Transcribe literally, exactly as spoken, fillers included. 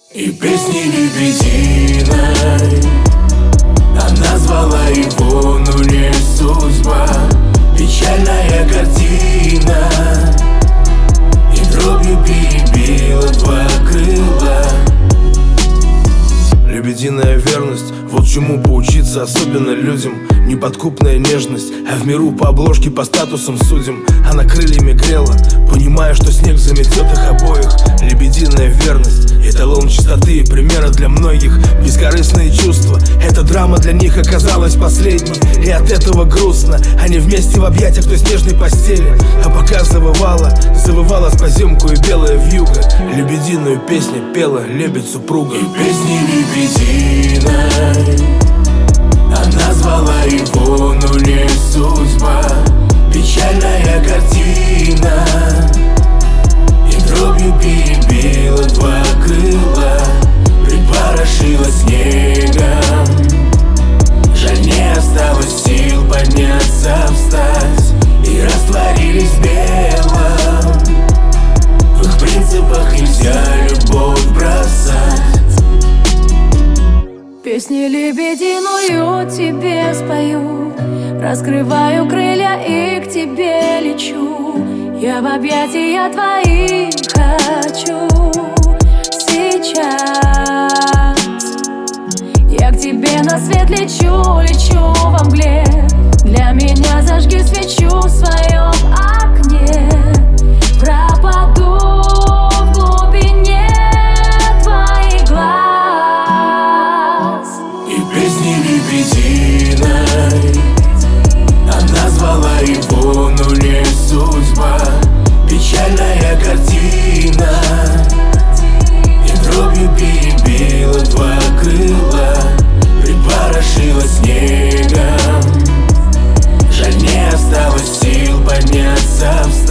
И песни лебединой она звала его, но не судьба. Печальная картина и дробью перебила два крыла. Лебединая верность, вот чему поучиться особенно людям. Неподкупная нежность, а в миру по обложке, по статусам судим. Она крыльями грела, понимая, что снег заметет их обоих. Лебединая верность, эталон чистоты и примера для многих. Бескорыстные чувства, эта драма для них оказалась последней. И от этого грустно, они вместе в объятиях той снежной постели. А пока завывала, завывала с поземку и белая вьюга. Лебединую песню пела лебедь супруга. И песни лебединой она звала его, но не судьба. Печальная картина и дробью перебила два крыла. Припорошила снегом, жаль, не осталось сил подняться, встать. И растворились в белом, в их принципах нельзя любовь бросать. Песни лебединую тебе спою, раскрываю крылья и к тебе лечу. Я в объятия твои хочу сейчас. Я к тебе на свет лечу, лечу во мгле. Для меня зажги свечу в своем окне. Пропаду в глубине твоих глаз. И песни лебединой она звала его, но не судьба. Печальная картина и дробью перебила два крыла. Припорошила снегом, жаль, не осталось сил подняться, встать.